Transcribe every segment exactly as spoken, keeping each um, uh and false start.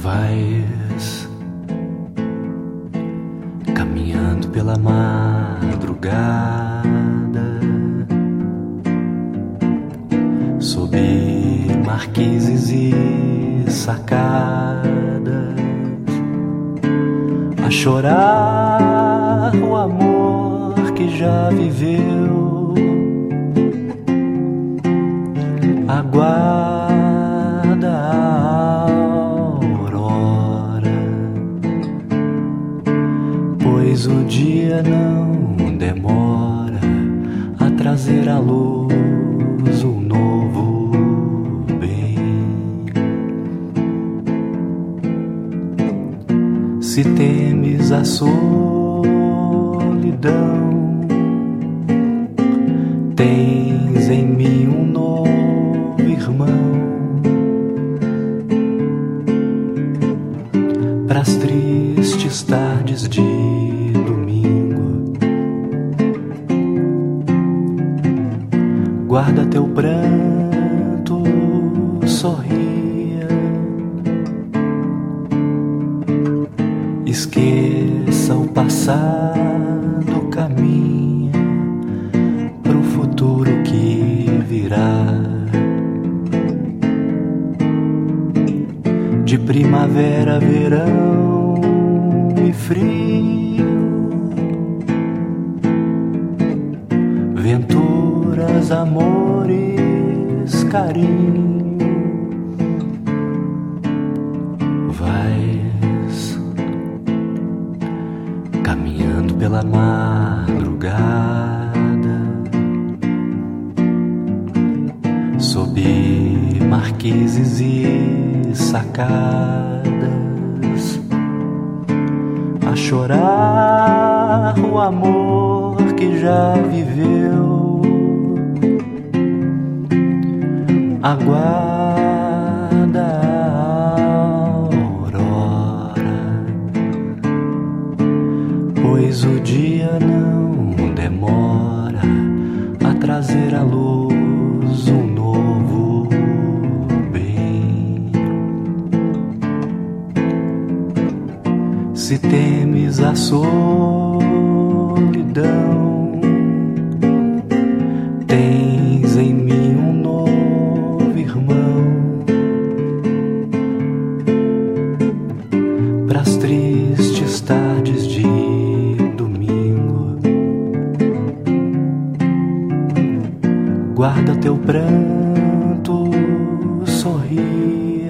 Vais caminhando pela madrugada, sob marquises e sacadas, a chorar o amor que já viveu. Aguarda a aurora, pois o dia não demora a trazer à luz um novo bem. Se temes a solidão, tens em mim um novo irmão. Pras tristes tardes de domingo, guarda teu pranto, sorria, esqueça o passado, caminha pro futuro que virá. De primavera, verão e frio, venturas, amores, carinho. Vais caminhando pela madrugada, sob marquises e sacadas, a chorar o amor que já viveu. Aguarda a aurora, pois o dia não demora a trazer à luz um novo bem. Se temes a solidão, tens em mim um novo irmão. Pras tristes tardes de domingo, guarda teu pranto, sorria,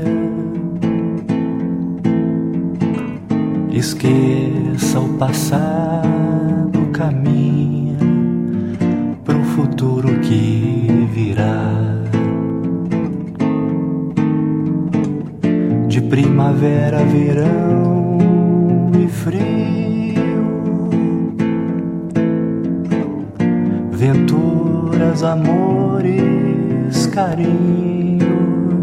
esqueça o passado, caminha pro futuro que virá. De primavera, verão e frio, venturas, amores, carinho.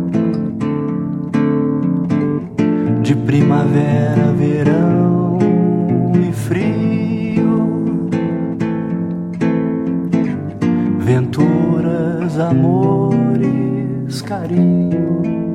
De primavera, verão e frio, venturas, amores, carinho.